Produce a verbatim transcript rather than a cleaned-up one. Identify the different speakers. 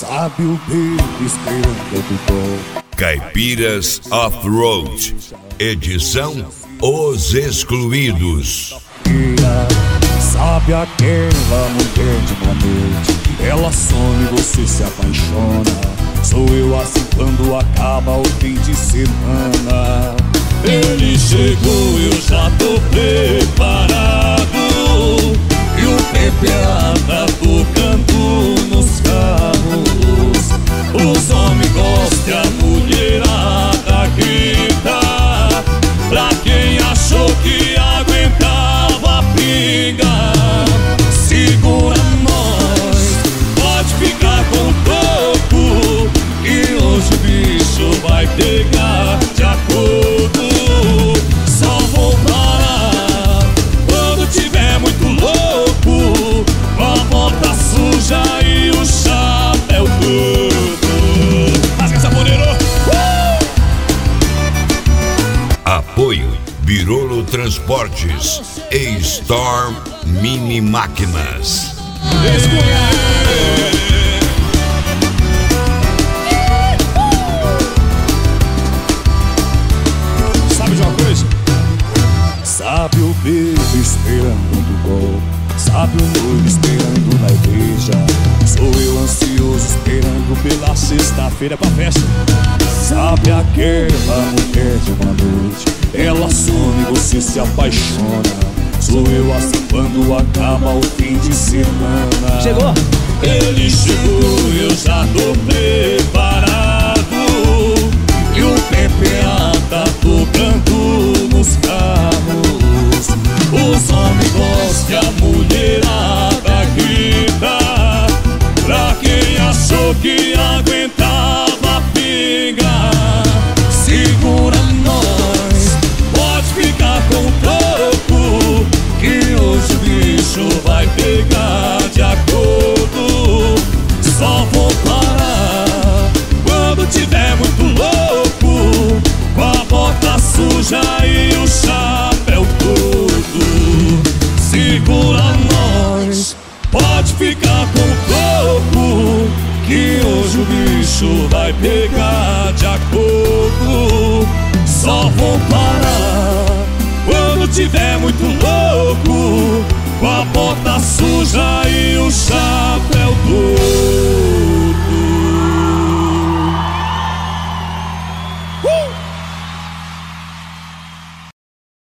Speaker 1: Sabe o beco esperando do gol.
Speaker 2: Caipiras Off-Road, edição Os Excluídos.
Speaker 1: Sabe aquela mulher de uma noite, ela some e você se apaixona. Sou eu assim quando acaba o fim de semana. Ele chegou, eu já tô preparado, e o P P A tá tocando nos carros. Os homens gostam e a mulherada grita. Pra quem achou que aguentava a pinga, segura nós, pode ficar com o toco, e hoje o bicho vai pegar de acordo. Só vou parar quando tiver muito louco, com a bota suja e o chapéu todo. Rasga saboneiro! Uh!
Speaker 2: Apoio Birolo Transportes e Storm Mini Máquinas.
Speaker 1: Sabe de uma coisa? Sabe o beijo esperando do gol, sabe o noivo esperando na igreja. Sou eu ansioso esperando pela sexta-feira pra festa. Sabe aquela mulher de uma noite, ela some e você se apaixona. Sou eu assim quando acaba o fim de semana.
Speaker 3: Chegou!
Speaker 1: Ele chegou, eu já tô preparado, e o P P A tá tocando nos carros. Os homens gostam e a mulherada grita. Pra quem achou que aguentava a pinga, segura nós, pode ficar com o toco, que hoje o bicho vai pegar de acordo. Só vou parar quando tiver muito louco, com a bota suja e o chapéu todo. Segura nós, pode ficar com o toco, que hoje o bicho vai pegar de acordo. Só vou parar quando tiver muito louco, com a bota suja e o chapéu todo.